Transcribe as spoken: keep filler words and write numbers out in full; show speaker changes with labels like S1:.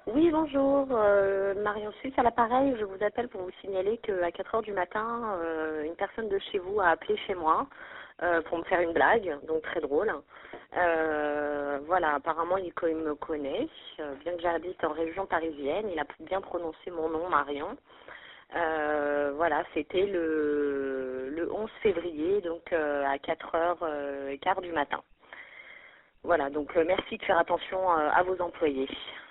S1: Oui, bonjour. Euh, Marion Suisse à l'appareil. Je vous appelle pour vous signaler qu'à quatre heures du matin, euh, une personne de chez vous a appelé chez moi euh, pour me faire une blague, donc très drôle. Euh, voilà, apparemment, il, co- il me connaît, euh, bien que j'habite en région parisienne. Il a bien prononcé mon nom, Marion. Euh, voilà, c'était le, le onze février, donc euh, à quatre heures quinze du matin. Voilà, donc euh, merci de faire attention euh, à vos employés.